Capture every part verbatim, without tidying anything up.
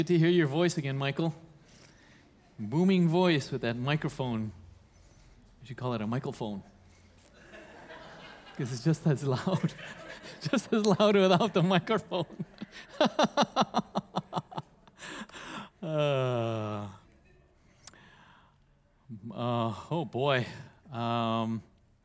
Good to hear your voice again, Michael. Booming voice with that microphone. You should call it a microphone. Because it's just as loud. Just as loud without the microphone. uh, uh, oh boy. Um,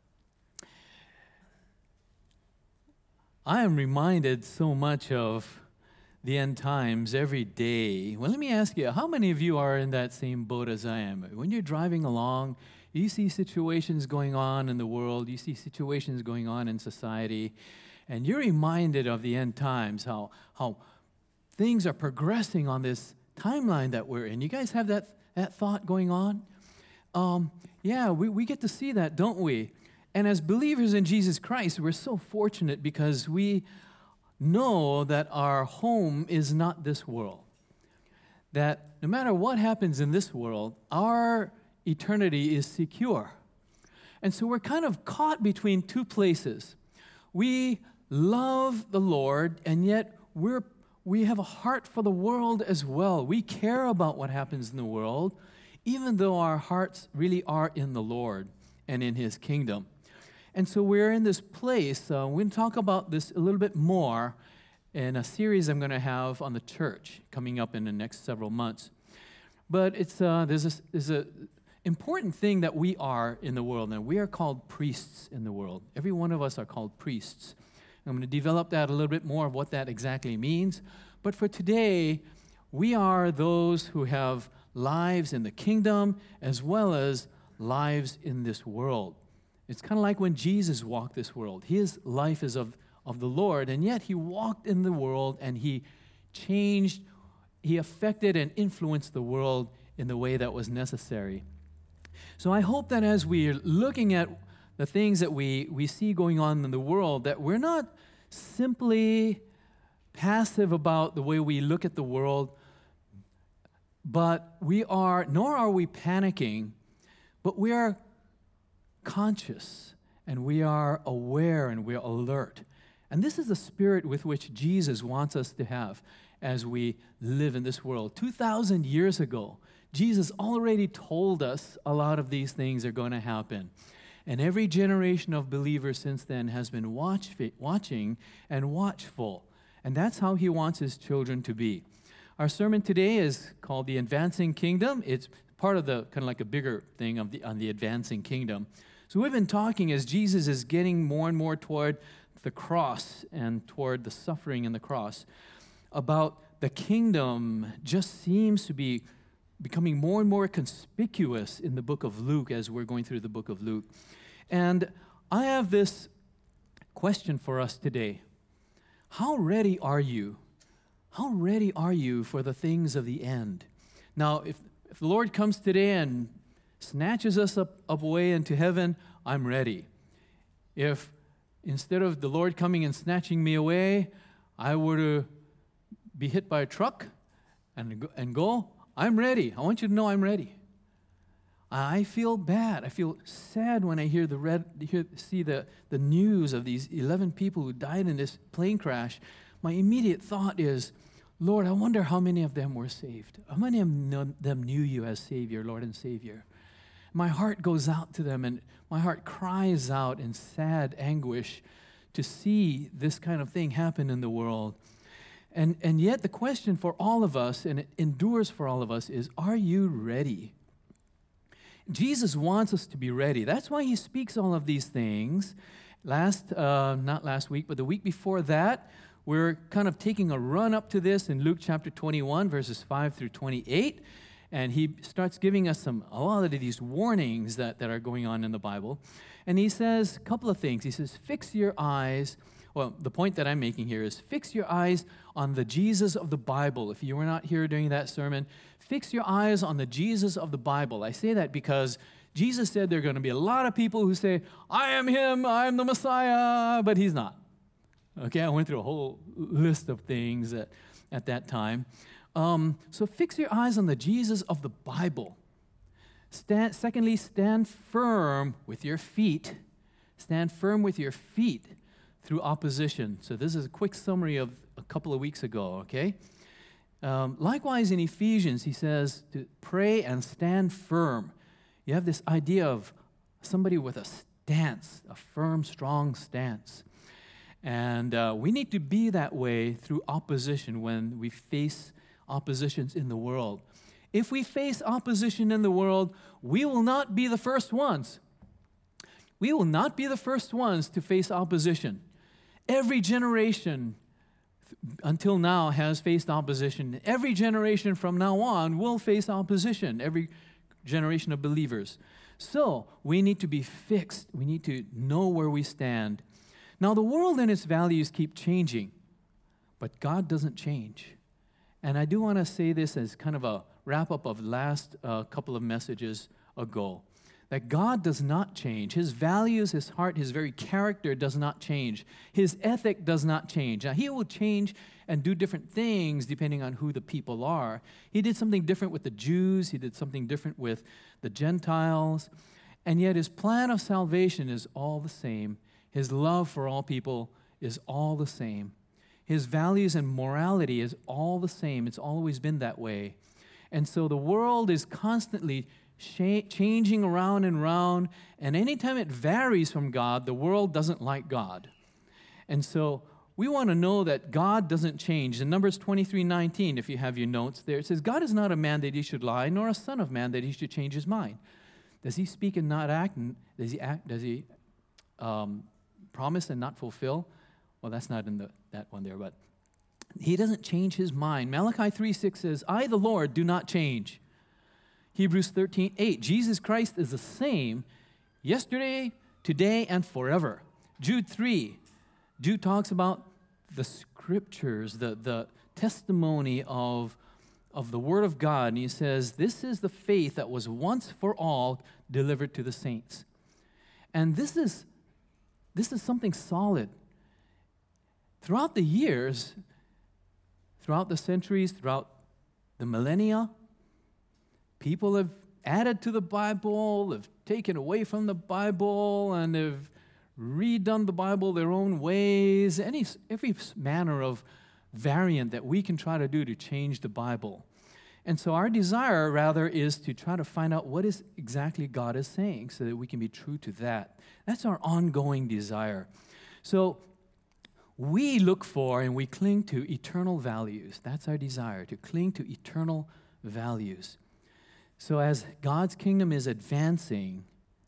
I am reminded so much of the end times every day. Well, let me ask you, how many of you are in that same boat as I am? When you're driving along, you see situations going on in the world, you see situations going on in society, and you're reminded of the end times, how, how things are progressing on this timeline that we're in. You guys have that, that thought going on? Um, yeah, we, we get to see that, don't we? And as believers in Jesus Christ, we're so fortunate because we know that our home is not this world. That no matter what happens in this world, our eternity is secure. And so we're kind of caught between two places. We love the Lord, and yet we're we have a heart for the world as well. We care about what happens in the world, even though our hearts really are in the Lord and in His kingdom. And so we're in this place. Uh, we're going to talk about this a little bit more in a series I'm going to have on the church coming up in the next several months. But it's uh, there's a, there's a important thing that we are in the world, and we are called priests in the world. Every one of us are called priests. I'm going to develop that a little bit more of what that exactly means. But for today, we are those who have lives in the kingdom as well as lives in this world. It's kind of like when Jesus walked this world. His life is of, of the Lord, and yet He walked in the world and He changed, He affected and influenced the world in the way that was necessary. So I hope that as we're looking at the things that we, we see going on in the world, that we're not simply passive about the way we look at the world, but we are, nor are we panicking, but we are conscious, and we are aware, and we're alert. And this is the spirit with which Jesus wants us to have as we live in this world. two thousand years ago, Jesus already told us a lot of these things are going to happen. And every generation of believers since then has been watch, watching and watchful. And that's how He wants His children to be. Our sermon today is called The Advancing Kingdom. It's part of the kind of like a bigger thing of the, on the advancing kingdom. So we've been talking as Jesus is getting more and more toward the cross and toward the suffering and the cross about the kingdom just seems to be becoming more and more conspicuous in the book of Luke as we're going through the book of Luke. And I have this question for us today. How ready are you? How ready are you for the things of the end? Now, if, if the Lord comes today and snatches us up, up away into heaven, I'm ready. If instead of the Lord coming and snatching me away, I were to be hit by a truck and go, and go, I'm ready. I want you to know I'm ready. I feel bad. I feel sad when I hear the red, hear, see the, the news of these eleven people who died in this plane crash. My immediate thought is, Lord, I wonder how many of them were saved. How many of them knew You as Savior, Lord and Savior? My heart goes out to them, and my heart cries out in sad anguish to see this kind of thing happen in the world. And, and yet the question for all of us, and it endures for all of us, is, are you ready? Jesus wants us to be ready. That's why He speaks all of these things. Last, uh, not last week, but the week before that, we're kind of taking a run up to this in Luke chapter twenty-one, verses five through twenty-eight. And He starts giving us some a lot of these warnings that, that are going on in the Bible. And He says a couple of things. He says, fix your eyes. Well, the point that I'm making here is fix your eyes on the Jesus of the Bible. If you were not here during that sermon, fix your eyes on the Jesus of the Bible. I say that because Jesus said there are going to be a lot of people who say, I am Him, I am the Messiah, but He's not. Okay, I went through a whole list of things at, at that time. Um, so fix your eyes on the Jesus of the Bible. Stand, secondly, stand firm with your feet. Stand firm with your feet through opposition. So this is a quick summary of a couple of weeks ago, okay? Um, likewise, in Ephesians, he says to pray and stand firm. You have this idea of somebody with a stance, a firm, strong stance. And uh, we need to be that way through opposition when we face oppositions in the world. If we face opposition in the world, we will not be the first ones. We will not be the first ones to face opposition. Every generation until now has faced opposition. Every generation from now on will face opposition, every generation of believers. So we need to be fixed. We need to know where we stand. Now, the world and its values keep changing, but God doesn't change. And I do want to say this as kind of a wrap-up of last uh, couple of messages ago, that God does not change. His values, His heart, His very character does not change. His ethic does not change. Now, He will change and do different things depending on who the people are. He did something different with the Jews. He did something different with the Gentiles. And yet His plan of salvation is all the same. His love for all people is all the same. His values and morality is all the same. It's always been that way. And so the world is constantly changing around and around, and anytime it varies from God, the world doesn't like God. And so we want to know that God doesn't change. In Numbers twenty-three nineteen, if you have your notes there, it says, God is not a man that He should lie, nor a son of man that He should change His mind. Does He speak and not act? Does He act? Does He um, promise and not fulfill? Well, that's not in the, that one there, but He doesn't change His mind. Malachi three six says, I, the Lord, do not change. Hebrews thirteen eight, Jesus Christ is the same yesterday, today, and forever. Jude three, Jude talks about the scriptures, the, the testimony of, of the Word of God, and he says, this is the faith that was once for all delivered to the saints. And this is, this is something solid. Throughout the years, throughout the centuries, throughout the millennia, people have added to the Bible, have taken away from the Bible, and have redone the Bible their own ways, any, every manner of variant that we can try to do to change the Bible. And so our desire, rather, is to try to find out what is exactly God is saying so that we can be true to that. That's our ongoing desire. So we look for and we cling to eternal values. That's our desire, to cling to eternal values. So as God's kingdom is advancing,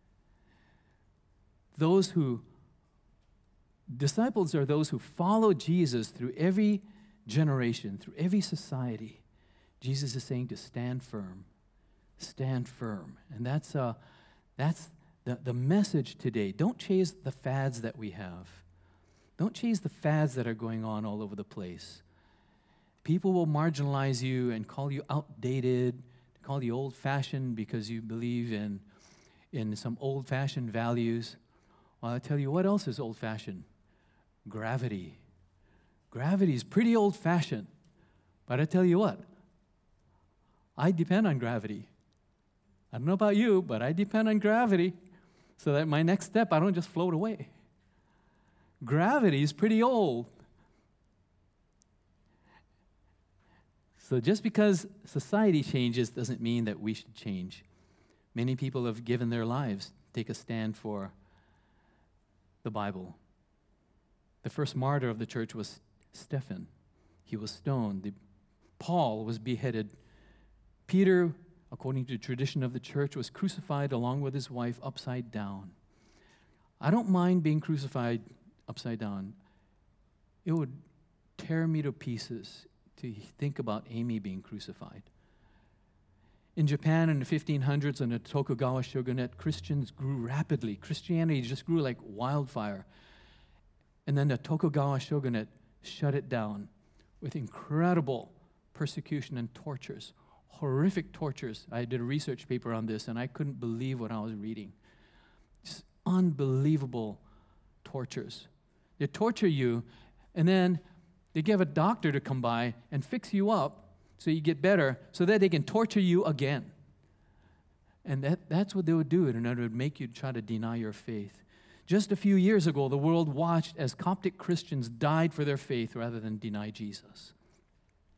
those who, disciples are those who follow Jesus through every generation, through every society. Jesus is saying to stand firm, stand firm. And that's, uh, that's the, the message today. Don't chase the fads that we have. Don't chase the fads that are going on all over the place. People will marginalize you and call you outdated, call you old-fashioned because you believe in, in some old-fashioned values. Well, I tell you, what else is old-fashioned? Gravity. Gravity is pretty old-fashioned. But I tell you what, I depend on gravity. I don't know about you, but I depend on gravity so that my next step, I don't just float away. Gravity is pretty old. So just because society changes doesn't mean that we should change. Many people have given their lives to take a stand for the Bible. The first martyr of the church was Stephen. He was stoned. The, Paul was beheaded. Peter, according to the tradition of the church, was crucified along with his wife upside down. I don't mind being crucified upside down. It would tear me to pieces to think about Amy being crucified. In Japan in the fifteen hundreds, under the Tokugawa shogunate, Christians grew rapidly. Christianity just grew like wildfire. And then the Tokugawa shogunate shut it down with incredible persecution and tortures, horrific tortures. I did a research paper on this, and I couldn't believe what I was reading. Just unbelievable tortures. They torture you, and then they give a doctor to come by and fix you up so you get better, so that they can torture you again. And that, that's what they would do in order to make you try to deny your faith. Just a few years ago, the world watched as Coptic Christians died for their faith rather than deny Jesus.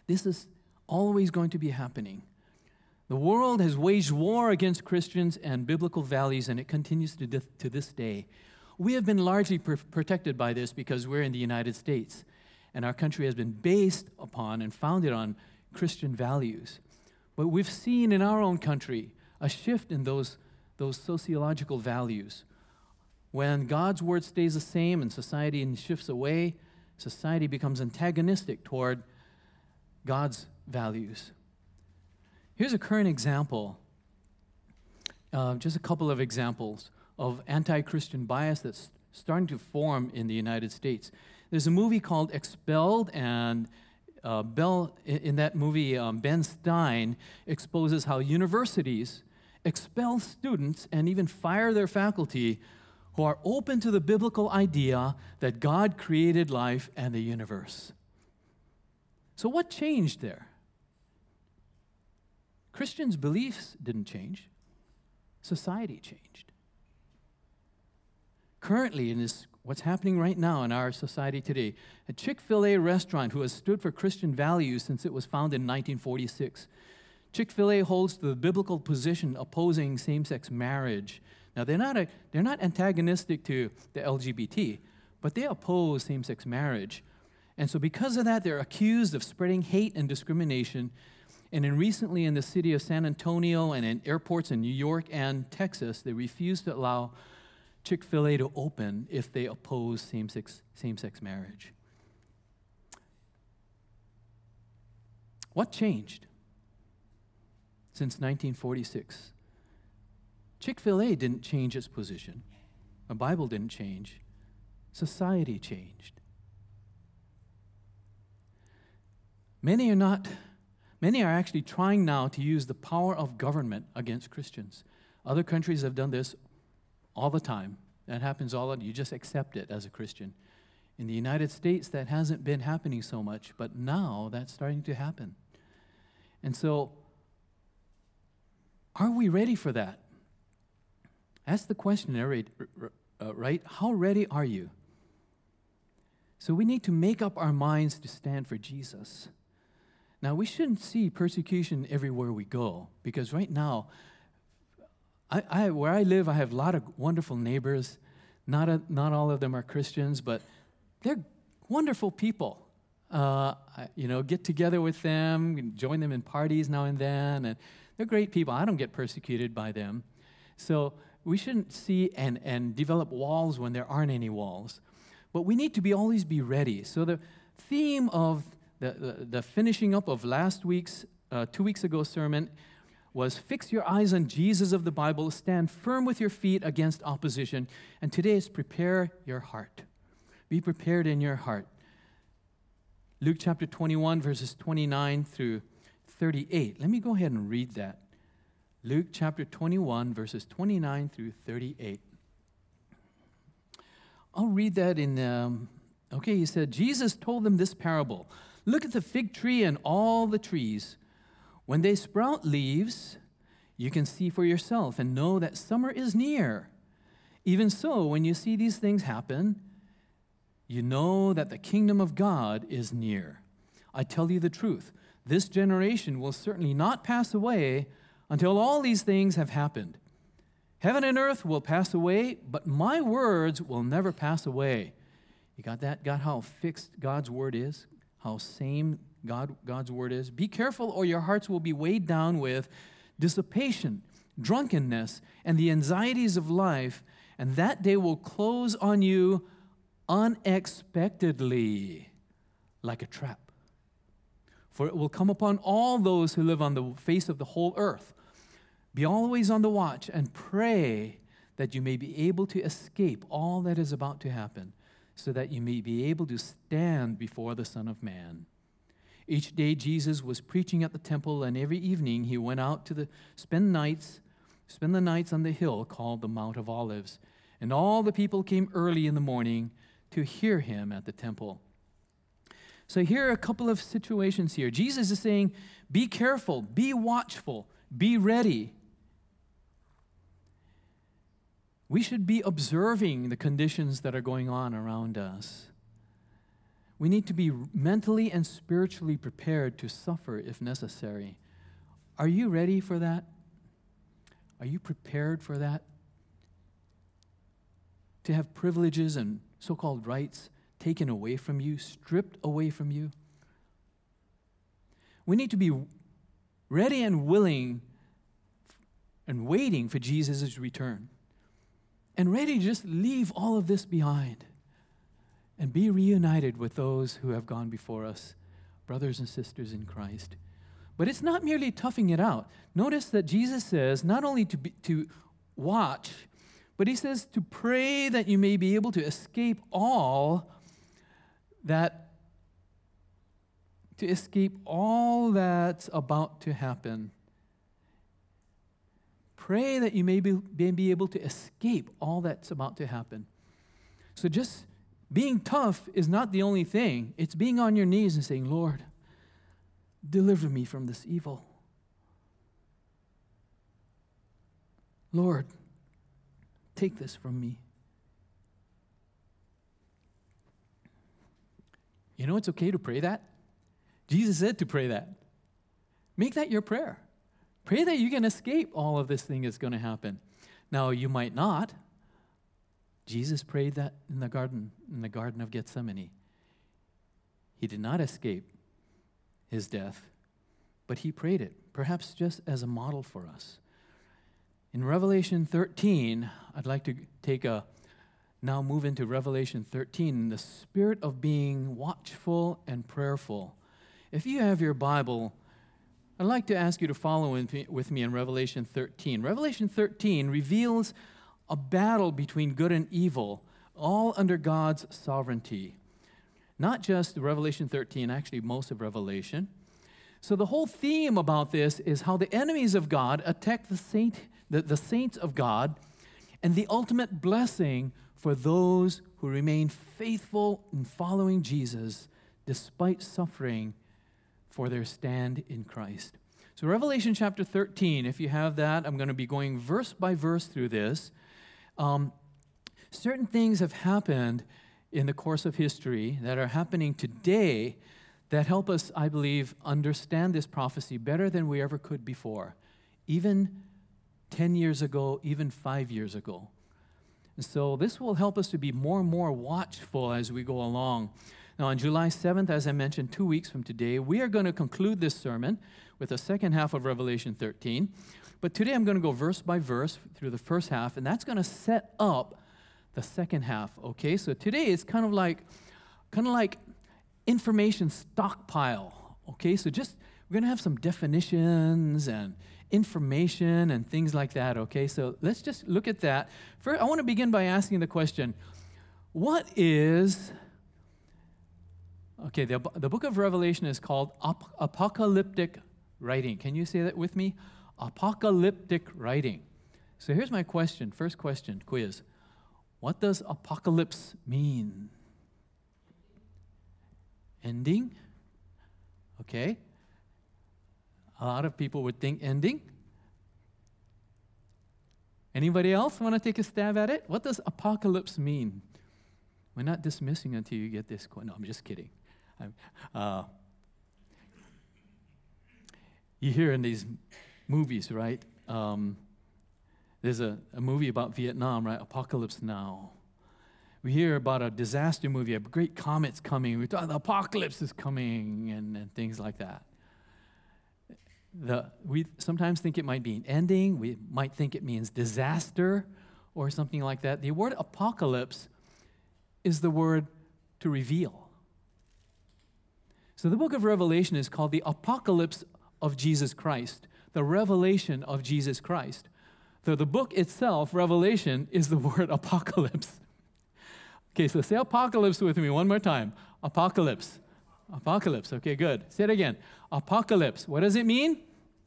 This is always going to be happening. The world has waged war against Christians and biblical values, and it continues to, th- to this day. We have been largely pr- protected by this because we're in the United States, and our country has been based upon and founded on Christian values. But we've seen in our own country a shift in those, those sociological values. When God's word stays the same and society shifts away, society becomes antagonistic toward God's values. Here's a current example, uh, just a couple of examples of anti-Christian bias that's starting to form in the United States. There's a movie called Expelled, and uh, Bell, in that movie, um, Ben Stein exposes how universities expel students and even fire their faculty who are open to the biblical idea that God created life and the universe. So what changed there? Christians' beliefs didn't change. Society changed. Currently, in this, what's happening right now in our society today, a Chick-fil-A restaurant who has stood for Christian values since it was founded in nineteen forty-six. Chick-fil-A holds the biblical position opposing same-sex marriage. Now, they're not, a, they're not antagonistic to the L G B T, but they oppose same-sex marriage. And so because of that, they're accused of spreading hate and discrimination. And in recently in the city of San Antonio and in airports in New York and Texas, they refused to allow Chick-fil-A to open if they oppose same-sex, same-sex marriage. What changed since nineteen forty-six? Chick-fil-A didn't change its position. The Bible didn't change. Society changed. Many are not, many are actually trying now to use the power of government against Christians. Other countries have done this all the time. That happens all the time. You just accept it as a Christian. In the United States, that hasn't been happening so much, but now that's starting to happen. And so, are we ready for that? That's the question, right? How ready are you? So we need to make up our minds to stand for Jesus. Now, we shouldn't see persecution everywhere we go, because right now, I, I, where I live, I have a lot of wonderful neighbors. Not, a, not all of them are Christians, but they're wonderful people. Uh, I, you know, get together with them, join them in parties now and then, and they're great people. I don't get persecuted by them. So we shouldn't see and, and develop walls when there aren't any walls. But we need to be always be ready. So the theme of the, the, the finishing up of last week's, uh, two weeks ago sermon was fix your eyes on Jesus of the Bible, stand firm with your feet against opposition. And today is prepare your heart. Be prepared in your heart. Luke chapter twenty-one, verses twenty-nine through thirty-eight. Let me go ahead and read that. Luke chapter twenty-one, verses twenty-nine through thirty-eight. I'll read that in, um, okay, he said, Jesus told them this parable. Look at the fig tree and all the trees. When they sprout leaves, you can see for yourself and know that summer is near. Even so, when you see these things happen, you know that the kingdom of God is near. I tell you the truth, this generation will certainly not pass away until all these things have happened. Heaven and earth will pass away, but my words will never pass away. You got that? Got how fixed God's word is? How same God, God's word is? Be careful or your hearts will be weighed down with dissipation, drunkenness, and the anxieties of life, and that day will close on you unexpectedly, like a trap. For it will come upon all those who live on the face of the whole earth. Be always on the watch and pray that you may be able to escape all that is about to happen, so that you may be able to stand before the Son of Man. Each day Jesus was preaching at the temple, and every evening he went out to the spend nights, spend the nights on the hill called the Mount of Olives. And all the people came early in the morning to hear him at the temple. So here are a couple of situations here. Jesus is saying, be careful, be watchful, be ready. We should be observing the conditions that are going on around us. We need to be mentally and spiritually prepared to suffer if necessary. Are you ready for that? Are you prepared for that? To have privileges and so-called rights taken away from you, stripped away from you? We need to be ready and willing and waiting for Jesus' return, and ready to just leave all of this behind and be reunited with those who have gone before us, brothers and sisters in Christ. But it's not merely toughing it out. Notice that Jesus says not only to be, to watch, but he says to pray that you may be able to escape all that, to escape all that's about to happen. Pray that you may be, may be able to escape all that's about to happen. So just being tough is not the only thing. It's being on your knees and saying, Lord, deliver me from this evil. Lord, take this from me. You know it's okay to pray that? Jesus said to pray that. Make that your prayer. Pray that you can escape all of this thing that's going to happen. Now, you might not. Jesus prayed that in the garden, in the Garden of Gethsemane. He did not escape his death, but he prayed it, perhaps just as a model for us. In Revelation thirteen, I'd like to take a, now move into Revelation thirteen, the spirit of being watchful and prayerful. If you have your Bible, I'd like to ask you to follow with me in Revelation thirteen. Revelation thirteen reveals a battle between good and evil, all under God's sovereignty. Not just Revelation thirteen, actually most of Revelation. So the whole theme about this is how the enemies of God attack the saint, the, the saints of God, and the ultimate blessing for those who remain faithful in following Jesus despite suffering for their stand in Christ. So Revelation chapter thirteen, if you have that, I'm going to be going verse by verse through this. Um, certain things have happened in the course of history that are happening today that help us, I believe, understand this prophecy better than we ever could before, even ten years ago, even five years ago. And so this will help us to be more and more watchful as we go along. Now, on July seventh, as I mentioned, two weeks from today, we are going to conclude this sermon with the second half of Revelation thirteen. But today I'm going to go verse by verse through the first half, and that's going to set up the second half, okay? So today it's kind of like, kind of like information stockpile, okay? So just, we're going to have some definitions and information and things like that, okay? So let's just look at that. First, I want to begin by asking the question, what is... Okay, the, the book of Revelation is called ap- apocalyptic writing. Can you say that with me? Apocalyptic writing. So here's my question, first question, quiz. What does apocalypse mean? Ending? Okay. A lot of people would think ending. Anybody else want to take a stab at it? What does apocalypse mean? We're not dismissing until you get this. No, I'm just kidding. Uh, you hear in these movies, right? Um, there's a, a movie about Vietnam, right? Apocalypse Now. We hear about a disaster movie, a great comet's coming. We thought the apocalypse is coming, and, and things like that. The, we sometimes think it might be an ending. We might think it means disaster or something like that. The word apocalypse is the word to reveal. So the book of Revelation is called the apocalypse of Jesus Christ, the revelation of Jesus Christ. So the book itself, Revelation, is the word apocalypse. Okay, so say apocalypse with me one more time. Apocalypse. Apocalypse. Okay, good. Say it again. Apocalypse. What does it mean?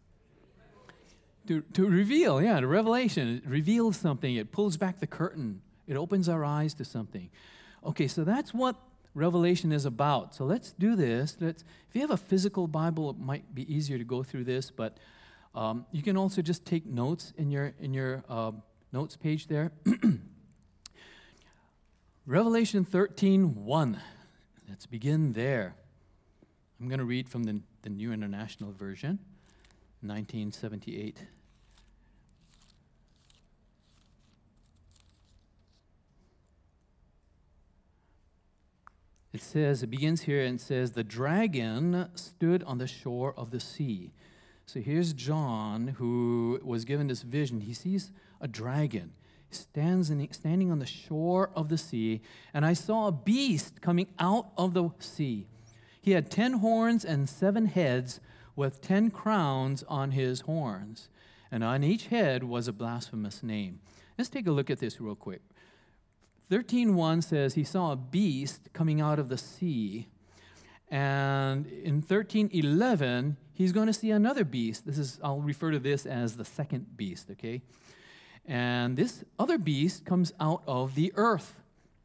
To, to reveal, yeah, the revelation. It reveals something. It pulls back the curtain. It opens our eyes to something. Okay, so that's what Revelation is about. So let's do this. Let's. If you have a physical Bible, it might be easier to go through this, but um, you can also just take notes in your in your uh, notes page there. Revelation thirteen one. Let's begin there. I'm going to read from the, the New International Version, nineteen seventy-eight. It says, it begins here and says, the dragon stood on the shore of the sea. So here's John, who was given this vision. He sees a dragon. He stands in, standing on the shore of the sea, and I saw a beast coming out of the sea. He had ten horns and seven heads, with ten crowns on his horns, and on each head was a blasphemous name. Let's take a look at this real quick. thirteen one says he saw a beast coming out of the sea. And in thirteen eleven, he's going to see another beast. This is, I'll refer to this as the second beast, okay? And this other beast comes out of the earth.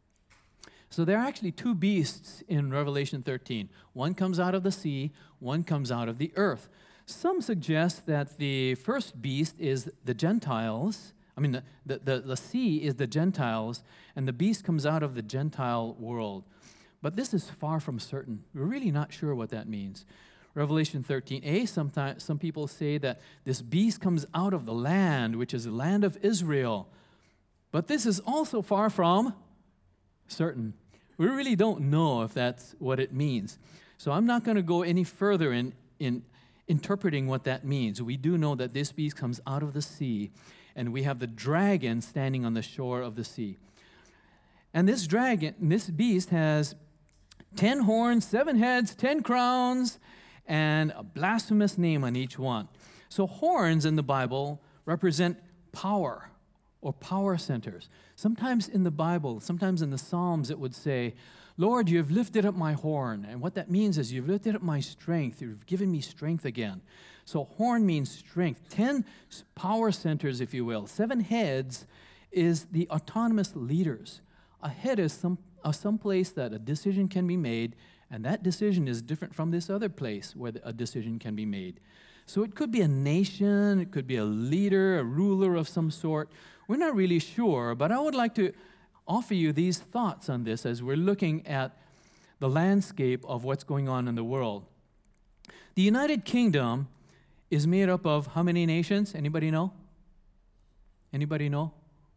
So there are actually two beasts in Revelation thirteen. One comes out of the sea, one comes out of the earth. Some suggest that the first beast is the Gentiles. I mean, the, the, the, the sea is the Gentiles, and the beast comes out of the Gentile world. But this is far from certain. We're really not sure what that means. Revelation thirteen a, sometimes, some people say that this beast comes out of the land, which is the land of Israel. But this is also far from certain. We really don't know if that's what it means. So I'm not going to go any further in, in interpreting what that means. We do know that this beast comes out of the sea, and we have the dragon standing on the shore of the sea. And this dragon, this beast has ten horns, seven heads, ten crowns, and a blasphemous name on each one. So horns in the Bible represent power or power centers. Sometimes in the Bible, sometimes in the Psalms, it would say, Lord, you have lifted up my horn. And what that means is you've lifted up my strength. You've given me strength again. So horn means strength. Ten power centers, if you will. Seven heads is the autonomous leaders. A head is some, uh, some place that a decision can be made, and that decision is different from this other place where a decision can be made. So it could be a nation, it could be a leader, a ruler of some sort. We're not really sure, but I would like to offer you these thoughts on this as we're looking at the landscape of what's going on in the world. The United Kingdom is made up of how many nations? Anybody know? Anybody know?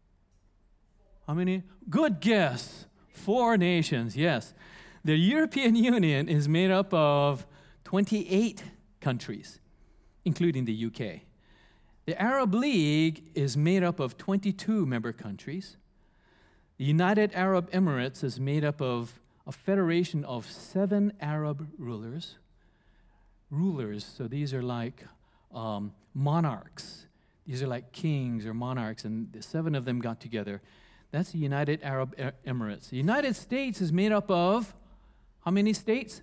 How many? Good guess. Four nations, yes. The European Union is made up of twenty-eight countries, including the U K. The Arab League is made up of twenty-two member countries. The United Arab Emirates is made up of a federation of seven Arab rulers. Rulers, so these are like um, monarchs. These are like kings or monarchs, and the seven of them got together. That's the United Arab Emirates. The United States is made up of how many states?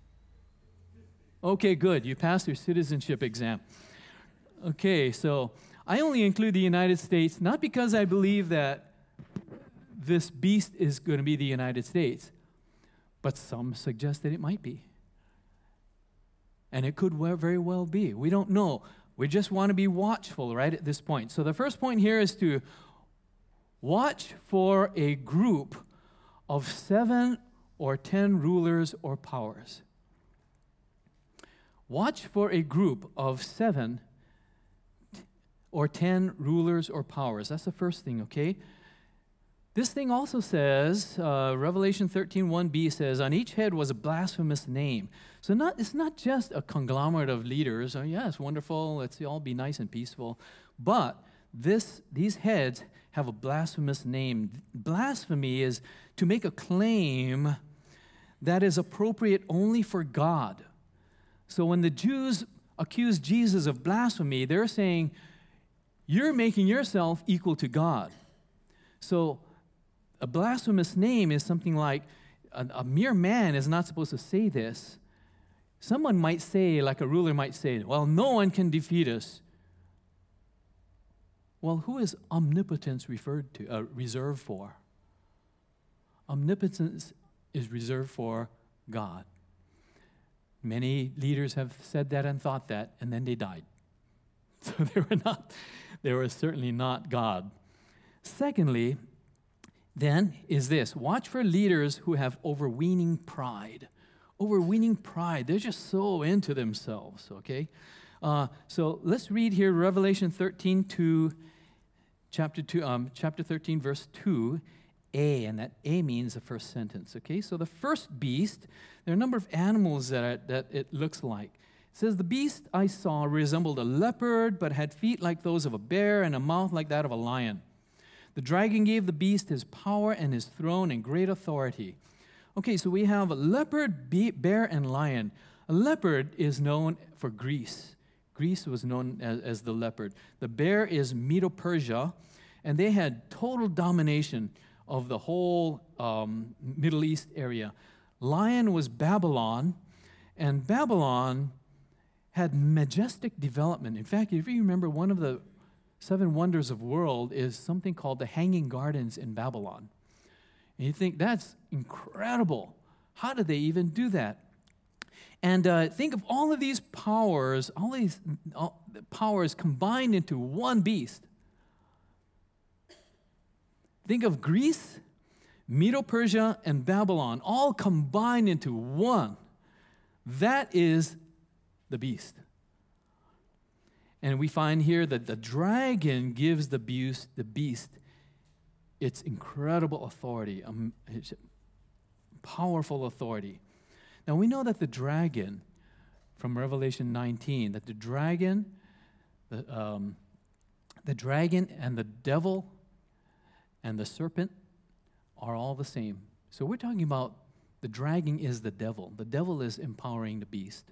Okay, good. You passed your citizenship exam. Okay, so I only include the United States not because I believe that this beast is going to be the United States, but some suggest that it might be. And it could very well be. We don't know. We just want to be watchful right at this point. So the first point here is to watch for a group of seven or ten rulers or powers. Watch for a group of seven or ten rulers or powers. That's the first thing, okay? This thing also says, uh, Revelation thirteen one b says, on each head was a blasphemous name. So not it's not just a conglomerate of leaders. Oh, yeah, it's wonderful. Let's all be nice and peaceful. But this these heads have a blasphemous name. Blasphemy is to make a claim that is appropriate only for God. So when the Jews accuse Jesus of blasphemy, they're saying, you're making yourself equal to God. So a blasphemous name is something like, a, a mere man is not supposed to say this. Someone might say, like a ruler might say, well, no one can defeat us. Well, who is omnipotence referred to, uh, reserved for? Omnipotence is reserved for God. Many leaders have said that and thought that, and then they died. So they were not, they were certainly not God. Secondly, then is this: watch for leaders who have overweening pride. Overweening pride. They're just so into themselves, okay? Uh, so let's read here Revelation thirteen two, chapter two, um, chapter thirteen, verse two, A, and that A means the first sentence, okay? So the first beast, there are a number of animals that, are, that it looks like. It says, the beast I saw resembled a leopard, but had feet like those of a bear and a mouth like that of a lion. The dragon gave the beast his power and his throne and great authority. Okay, so we have a leopard, bear, and lion. A leopard is known for Greece. Greece was known as, as the leopard. The bear is Medo-Persia, and they had total domination of the whole um, Middle East area. Lion was Babylon, and Babylon had majestic development. In fact, if you remember, one of the seven wonders of the world is something called the Hanging Gardens in Babylon. And you think, that's incredible. How did they even do that? And uh, think of all of these powers, all these all powers combined into one beast. Think of Greece, Medo-Persia, and Babylon, all combined into one. That is the beast. And we find here that the dragon gives the beast, the beast its incredible authority, um, its powerful authority. Now we know that the dragon, from Revelation nineteen, that the dragon, the, um, the dragon and the devil and the serpent are all the same. So we're talking about the dragon is the devil. The devil is empowering the beast.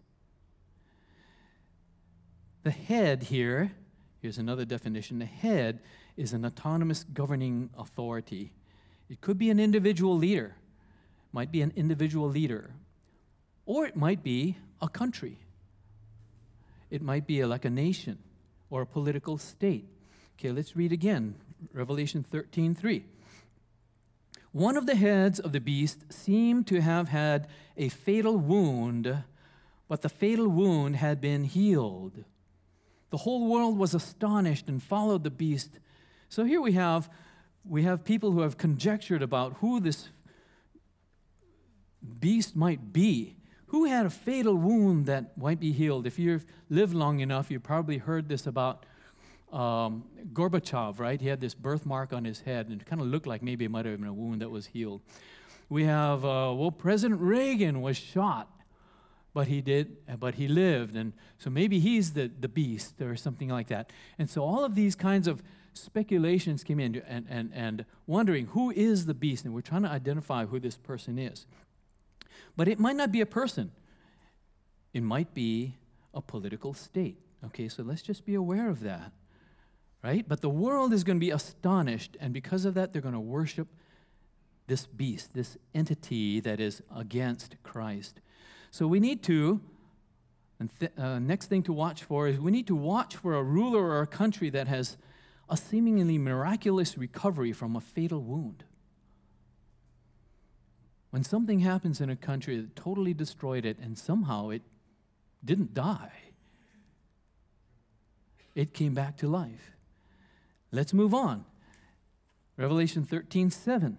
The head here, here's another definition. The head is an autonomous governing authority. It could be an individual leader, might be an individual leader, or it might be a country. It might be like a nation or a political state. Okay, let's read again, Revelation thirteen three. One of the heads of the beast seemed to have had a fatal wound, but the fatal wound had been healed. The whole world was astonished and followed the beast. So here we have, we have people who have conjectured about who this beast might be. Who had a fatal wound that might be healed? If you've lived long enough, you've probably heard this about um, Gorbachev, right? He had this birthmark on his head, and it kind of looked like maybe it might have been a wound that was healed. We have, uh, well, President Reagan was shot. But he did, but he lived, and so maybe he's the, the beast or something like that. And so all of these kinds of speculations came in, and, and, and wondering who is the beast, and we're trying to identify who this person is. But it might not be a person. It might be a political state. Okay, so let's just be aware of that, right? But the world is going to be astonished, and because of that, they're going to worship this beast, this entity that is against Christ. So we need to, and th- uh, next thing to watch for is we need to watch for a ruler or a country that has a seemingly miraculous recovery from a fatal wound. When something happens in a country that totally destroyed it and somehow it didn't die, it came back to life. Let's move on. Revelation thirteen seven.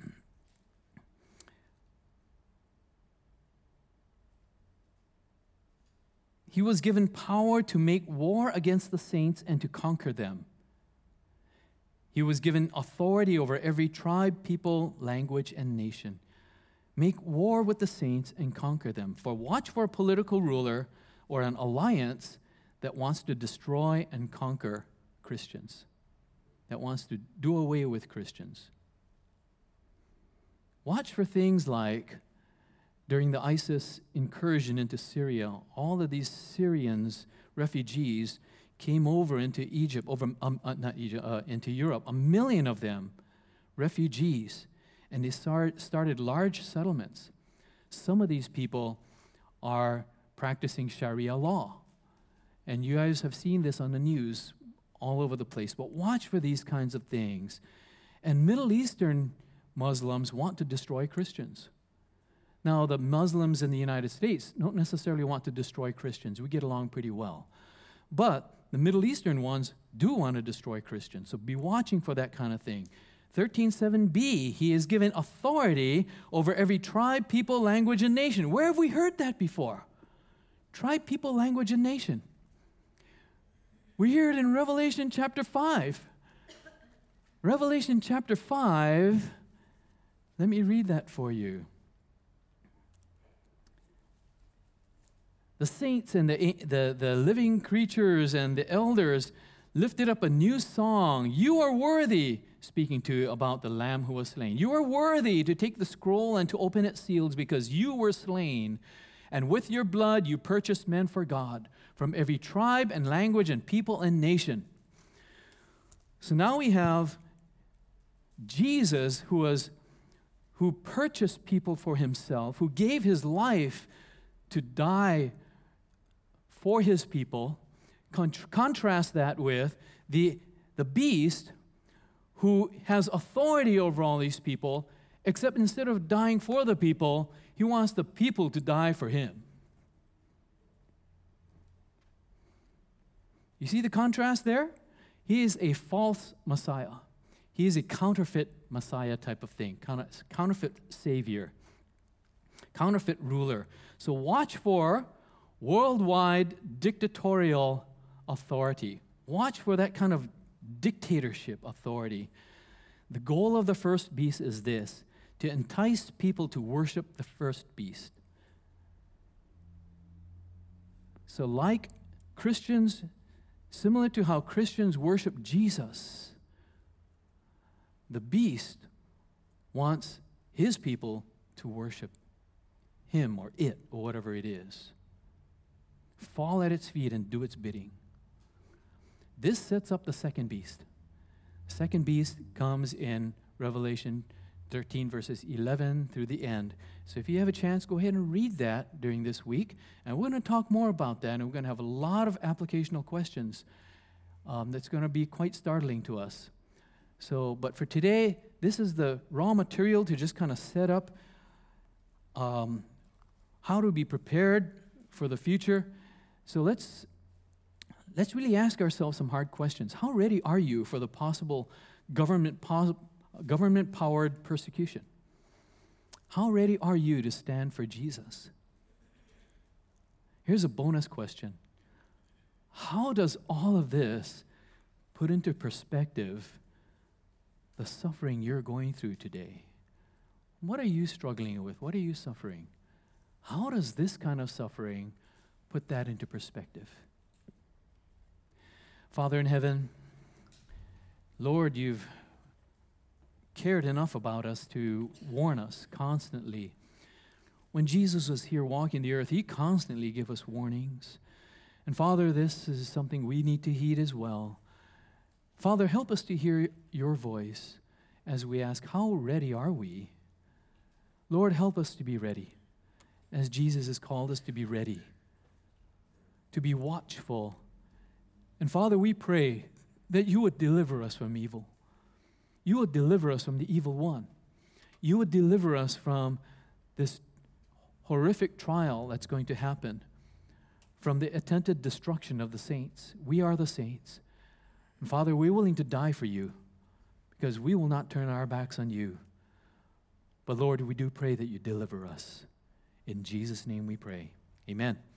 He was given power to make war against the saints and to conquer them. He was given authority over every tribe, people, language, and nation. Make war with the saints and conquer them. For watch for a political ruler or an alliance that wants to destroy and conquer Christians, that wants to do away with Christians. Watch for things like during the ISIS incursion into Syria, all of these Syrians, refugees, came over into Egypt, over um, uh, not Egypt, uh, into Europe. A million of them, refugees, and they start, started large settlements. Some of these people are practicing Sharia law, and you guys have seen this on the news all over the place. But watch for these kinds of things. And Middle Eastern Muslims want to destroy Christians. Now, the Muslims in the United States don't necessarily want to destroy Christians. We get along pretty well. But the Middle Eastern ones do want to destroy Christians. So be watching for that kind of thing. thirteen seven b, he is given authority over every tribe, people, language, and nation. Where have we heard that before? Tribe, people, language, and nation. We hear it in Revelation chapter five. Revelation chapter five, let me read that for you. The saints and the, the, the living creatures and the elders lifted up a new song. You are worthy, speaking to about the Lamb who was slain. You are worthy to take the scroll and to open its seals because you were slain. And with your blood you purchased men for God from every tribe and language and people and nation. So now we have Jesus who was who purchased people for himself, who gave his life to die for his people. Con- contrast that with the, the beast who has authority over all these people, except instead of dying for the people, he wants the people to die for him. You see the contrast there? He is a false Messiah. He is a counterfeit Messiah type of thing, counterfeit savior, counterfeit ruler. So watch for worldwide dictatorial authority. Watch for that kind of dictatorship authority. The goal of the first beast is this: to entice people to worship the first beast. So like Christians, similar to how Christians worship Jesus, the beast wants his people to worship him or it or whatever it is. Fall at its feet and do its bidding. This sets up the second beast. The second beast comes in Revelation thirteen, verses eleven through the end. So if you have a chance, go ahead and read that during this week. And we're going to talk more about that, and we're going to have a lot of applicational questions um, that's going to be quite startling to us. So, but for today, this is the raw material to just kind of set up um, how to be prepared for the future. So let's let's really ask ourselves some hard questions. How ready are you for the possible government pos- government-powered persecution? How ready are you to stand for Jesus? Here's a bonus question. How does all of this put into perspective the suffering you're going through today? What are you struggling with? What are you suffering? How does this kind of suffering put that into perspective? Father in heaven, Lord, you've cared enough about us to warn us constantly. When Jesus was here walking the earth, he constantly gave us warnings. And Father, this is something we need to heed as well. Father, help us to hear your voice as we ask, how ready are we? Lord, help us to be ready, as Jesus has called us to be ready, to be watchful. And Father, we pray that you would deliver us from evil. You would deliver us from the evil one. You would deliver us from this horrific trial that's going to happen, from the attempted destruction of the saints. We are the saints. And Father, we're willing to die for you because we will not turn our backs on you. But Lord, we do pray that you deliver us. In Jesus' name we pray. Amen.